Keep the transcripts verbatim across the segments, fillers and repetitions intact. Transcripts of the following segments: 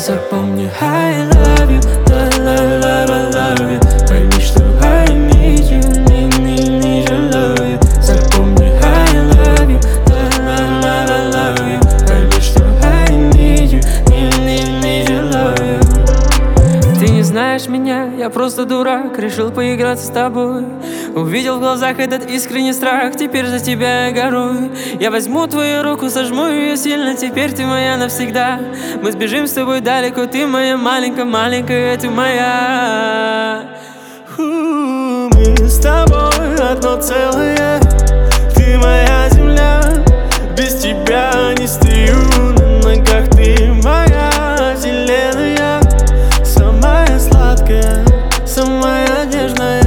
Запомни, I love you, la la la la love you. Пойми, что I need you, need, need, need you, love you. Запомни, I love you, la la la la love you. Пойми, что I need you, need, need, need you, love you. Ты не знаешь меня, я просто дурак, решил поиграться с тобой. Увидел в глазах этот искренний страх, теперь за тебя я горую. Я возьму твою руку, сожму ее сильно, теперь ты моя навсегда. Мы сбежим с тобой далеко, ты моя маленькая-маленькая, ты моя. Мы с тобой одно целое, ты моя земля. Без тебя не стою на ногах, ты моя вселенная. Самая сладкая, самая нежная.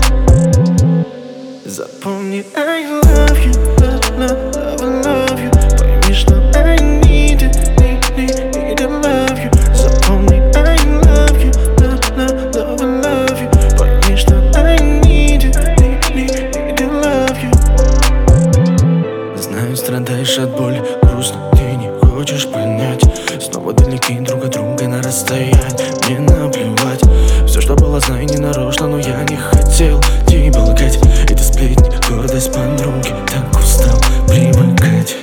Запомни, I love you, love, love, love, love you. Пойми, что I need it, need, need, need to love you. Запомни, I love you, love, love, love, love you. Пойми, что I need it, need, need, need to love you. Знаю, страдаешь от боли, грустно, ты не хочешь понять. Снова далеки друг от друга на расстоянии. Мне наплевать, все, что было, знаю, не нарочно, но я не хотел тебя лгать. Это сплетни, гордость подруги, так устал привыкать.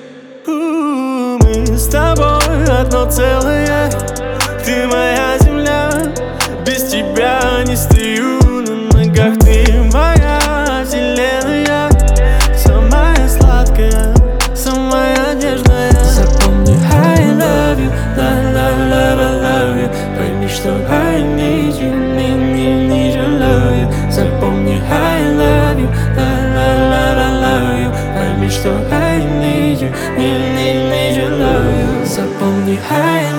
Мы с тобой одно целое, ты моя земля. Без тебя не стою на ногах, ты моя вселенная. Самая сладкая, самая нежная. Запомни, I love you, la la la la love you. Пойми, что I need you, need, need, need you, love you. Запомни, I love you, la la la la love you. Пойми, что I need you, need, need, need you, love you. Запомни, I